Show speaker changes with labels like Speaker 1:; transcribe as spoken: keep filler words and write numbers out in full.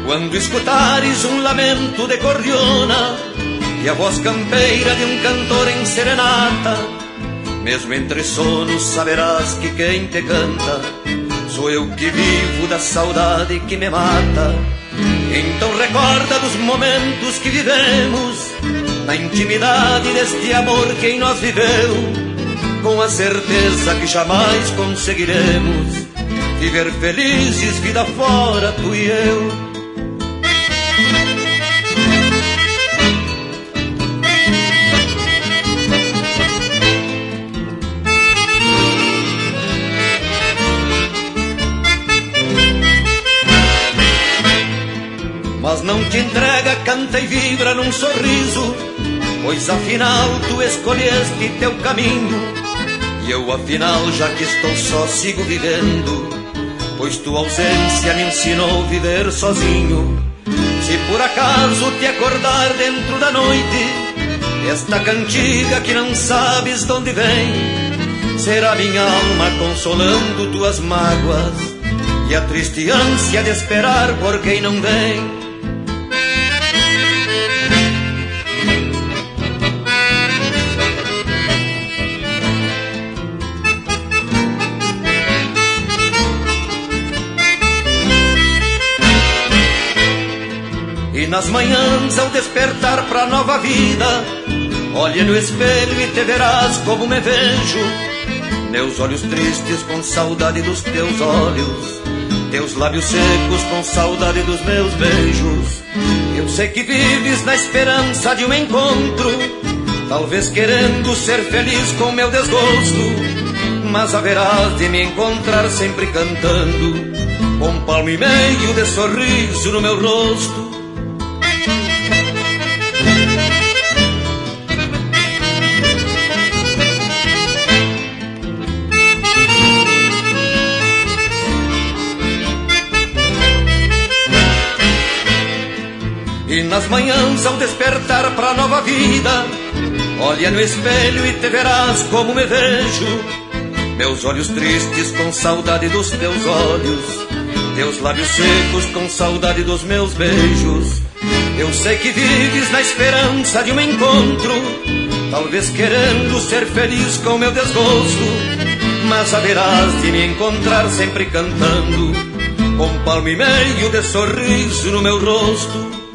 Speaker 1: Quando escutares um lamento de cordiona e a voz campeira de um cantor em serenata, mesmo entre sonos saberás que quem te canta sou eu que vivo da saudade que me mata. Então recorda dos momentos que vivemos, na intimidade deste amor que em nós viveu, com a certeza que jamais conseguiremos viver felizes vida fora, tu e eu. Mas não te entrega, canta e vibra num sorriso, pois afinal tu escolheste teu caminho. E eu afinal, já que estou só, sigo vivendo, pois tua ausência me ensinou a viver sozinho. Se por acaso te acordar dentro da noite, esta cantiga que não sabes de onde vem, será minha alma consolando tuas mágoas e a triste ânsia de esperar por quem não vem. E nas manhãs ao despertar pra nova vida, olha no espelho e te verás como me vejo. Meus olhos tristes com saudade dos teus olhos, teus lábios secos com saudade dos meus beijos. Eu sei que vives na esperança de um encontro, talvez querendo ser feliz com meu desgosto, mas haverás de me encontrar sempre cantando, com um palmo e meio de sorriso no meu rosto. E nas manhãs ao despertar pra nova vida, olha no espelho e te verás como me vejo. Meus olhos tristes com saudade dos teus olhos, teus lábios secos com saudade dos meus beijos. Eu sei que vives na esperança de um encontro, talvez querendo ser feliz com meu desgosto, mas haverás de me encontrar sempre cantando, com um palmo e meio de sorriso no meu rosto.